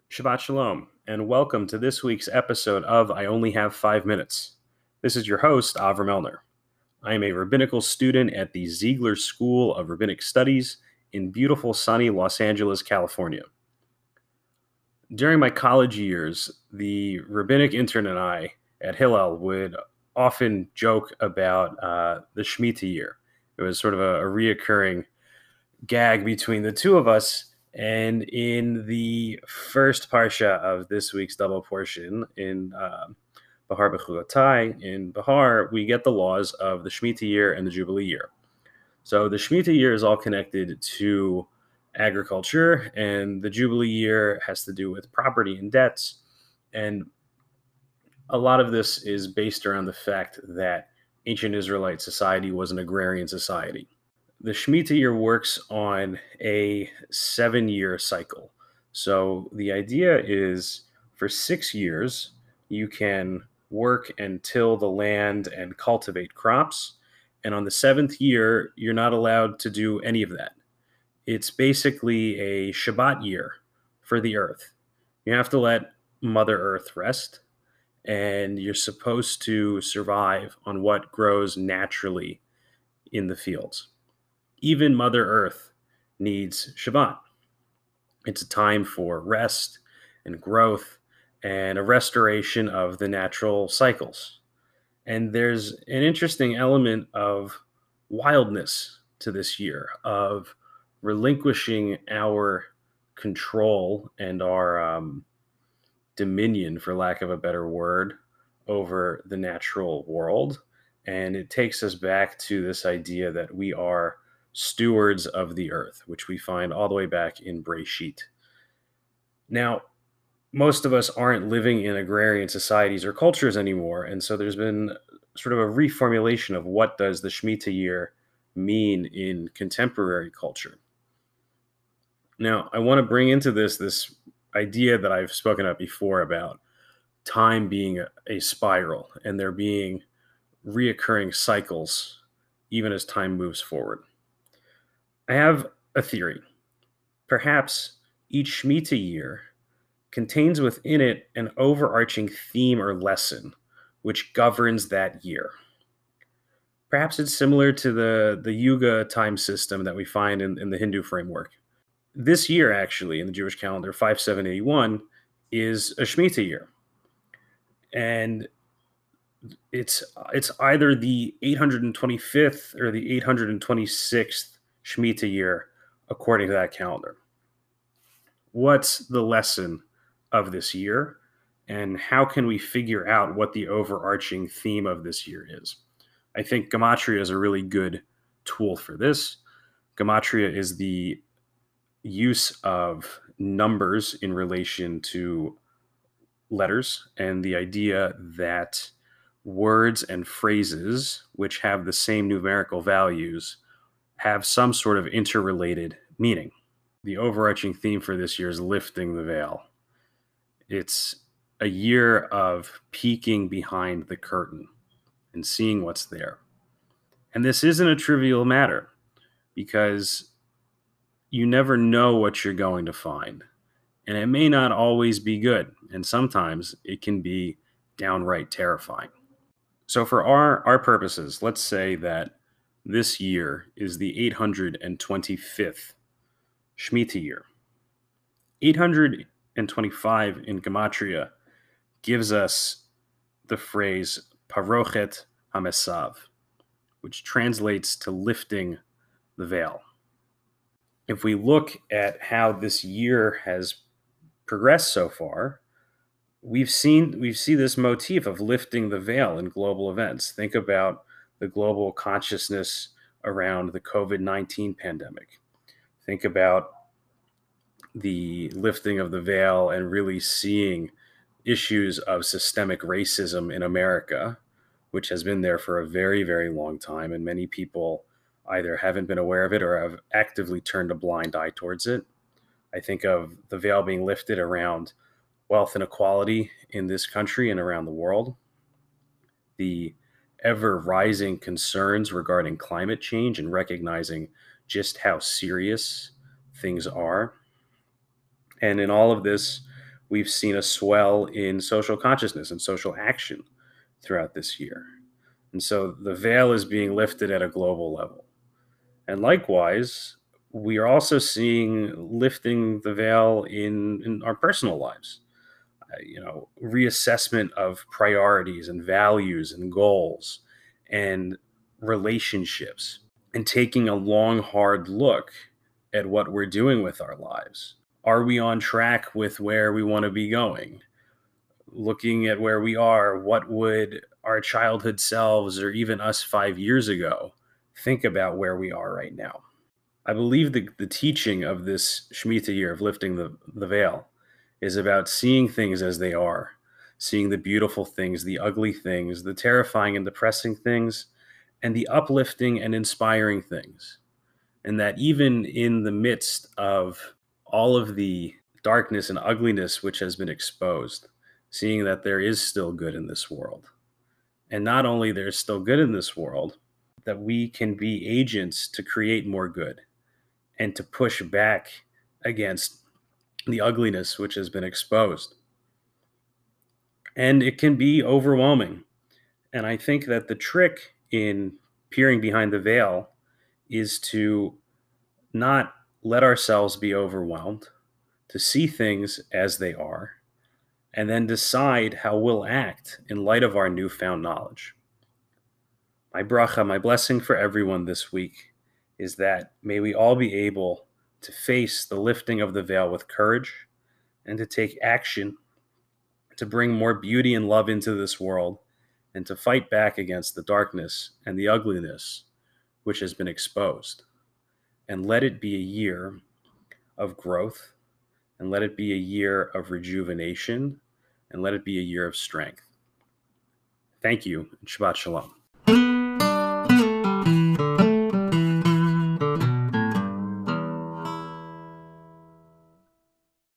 Shabbat Shalom, and welcome to this week's episode of I Only Have 5 Minutes. This is your host, Avram Elner. I am a rabbinical student at the Ziegler School of Rabbinic Studies in beautiful sunny Los Angeles, California. During my college years, the rabbinic intern and I at Hillel would often joke about the Shemitah year. It was sort of a reoccurring gag between the two of us. And in the first parsha of this week's double portion in Bahar Bechukotai, in Bahar, we get the laws of the Shemitah year and the Jubilee year. So the Shemitah year is all connected to agriculture, and the Jubilee year has to do with property and debts. And a lot of this is based around the fact that ancient Israelite society was an agrarian society. The Shemitah year works on a 7-year cycle. So the idea is for 6 years, you can work and till the land and cultivate crops. And on the 7th year, you're not allowed to do any of that. It's basically a Shabbat year for the earth. You have to let Mother Earth rest, and you're supposed to survive on what grows naturally in the fields. Even Mother Earth needs Shabbat. It's a time for rest and growth and a restoration of the natural cycles. And there's an interesting element of wildness to this year, of relinquishing our control and our dominion, for lack of a better word, over the natural world. And it takes us back to this idea that we are stewards of the earth, which we find all the way back in Breshit. Now, most of us aren't living in agrarian societies or cultures anymore, and so there's been sort of a reformulation of what does the Shemitah year mean in contemporary culture. Now, I want to bring into this idea that I've spoken about before about time being a spiral and there being reoccurring cycles even as time moves forward. I have a theory. Perhaps each Shemitah year contains within it an overarching theme or lesson which governs that year. Perhaps it's similar to the Yuga time system that we find in the Hindu framework. This year, actually, in the Jewish calendar, 5781, is a Shemitah year. And it's either the 825th or the 826th Shemitah year, according to that calendar. What's the lesson of this year, and how can we figure out what the overarching theme of this year is? I think Gematria is a really good tool for this. Gematria is the use of numbers in relation to letters, and the idea that words and phrases which have the same numerical values have some sort of interrelated meaning. The overarching theme for this year is lifting the veil. It's a year of peeking behind the curtain and seeing what's there. And this isn't a trivial matter because you never know what you're going to find. And it may not always be good. And sometimes it can be downright terrifying. So for our purposes, let's say that this year is the 825th Shemitah year. 825 in Gematria gives us the phrase Parochet HaMesav, which translates to lifting the veil. If we look at how this year has progressed so far, we see this motif of lifting the veil in global events. Think about the global consciousness around the COVID-19 pandemic. Think about the lifting of the veil and really seeing issues of systemic racism in America, which has been there for a very, very long time, and many people either haven't been aware of it or have actively turned a blind eye towards it. I think of the veil being lifted around wealth inequality in this country and around the world, the ever-rising concerns regarding climate change and recognizing just how serious things are. And in all of this, we've seen a swell in social consciousness and social action throughout this year. And so the veil is being lifted at a global level. And likewise, we are also seeing lifting the veil in our personal lives. Reassessment of priorities and values and goals and relationships, and taking a long, hard look at what we're doing with our lives. Are we on track with where we want to be going? Looking at where we are, what would our childhood selves or even us 5 years ago think about where we are right now? I believe the teaching of this Shemitah year of lifting the veil is about seeing things as they are, seeing the beautiful things, the ugly things, the terrifying and depressing things, and the uplifting and inspiring things. And that even in the midst of all of the darkness and ugliness which has been exposed, seeing that there is still good in this world. And not only there's still good in this world, that we can be agents to create more good and to push back against the ugliness which has been exposed. And it can be overwhelming. And I think that the trick in peering behind the veil is to not let ourselves be overwhelmed, to see things as they are, and then decide how we'll act in light of our newfound knowledge. My bracha, my blessing for everyone this week is that may we all be able to face the lifting of the veil with courage and to take action to bring more beauty and love into this world and to fight back against the darkness and the ugliness which has been exposed. And let it be a year of growth, and let it be a year of rejuvenation, and let it be a year of strength. Thank you, and Shabbat Shalom.